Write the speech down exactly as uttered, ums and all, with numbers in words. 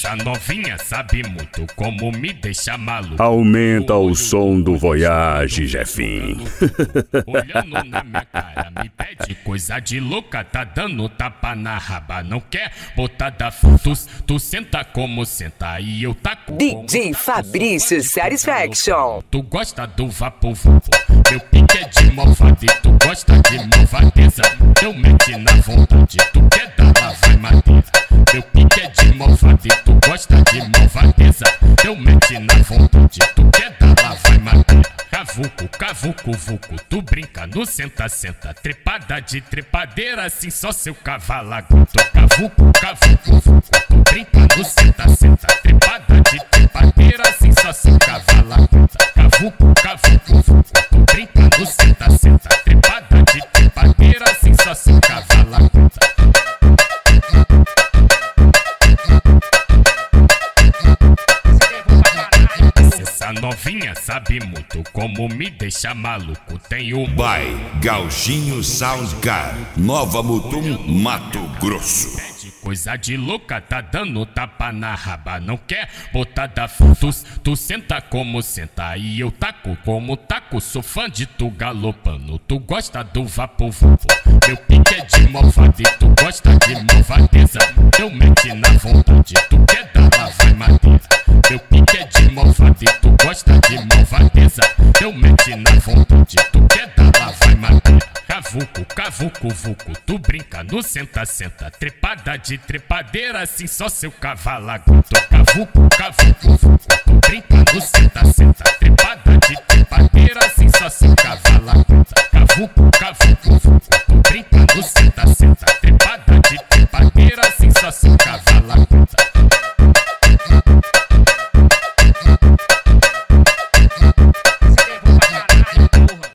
Essa novinha sabe muito como me deixa maluco. Aumenta o som do Voyage, Jefinho. Olhando na minha cara, me pede coisa de louca. Tá dando tapa na raba, não quer botar da tu, tu senta como senta e eu taco. D J Fabrício Satisfaction. Tu gosta do vapo vapo, meu pique é de malvado e tu gosta de malvadeza. Eu mete na vontade, tu quer dar lá vai madeira. Meu pique é de malvado e tu gosta de malvadeza. Eu mete na vontade, tu quer dar lá vai madeira. Cavuco, cavuco, vuco, tu brinca no senta, senta. Trepada de trepadeira, assim só seu cavalo aguenta. Cavuco, cavuco, vuco, tu brinca no senta, senta. Trepada de trepadeira, assim só seu cavalo aguenta. Cavuco, cavuco, vuco, tu brinca no senta, senta. Trepada de trepadeira, assim só seu cavalo aguenta. Essa novinha sabe muito como me deixa maluco. Tem o By Gauchinho Soundcar, Nova Mutum, Mato Grosso. Coisa de louca, tá dando tapa na raba, não quer botar da tu, tu senta como senta e eu taco como taco. Sou fã de tu galopando, tu gosta do vapo vapo. Meu pique é de malvado e tu gosta de malvadeza. Eu mete na vontade, tu quer dar lá vai madeira. Meu pique é de malvado e tu gosta de malvadeza. Eu mete na vontade, tu quer dar lá vai madeira. Cavuco, cavuco, vuco, tu brinca no senta, senta. Trepada de trepadeira, assim só seu cavalo aguenta. Cavuco, cavuco, vuco, tu brinca no senta, senta. Trepada de trepadeira, assim só seu cavalo aguenta.